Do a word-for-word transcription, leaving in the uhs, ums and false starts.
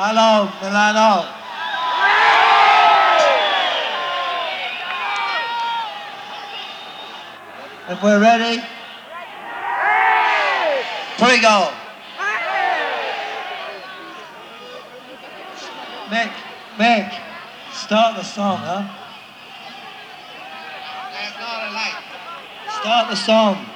Hello, Milano. If we're ready, pre-go. Mick, Mick, start the song, huh? Start the song.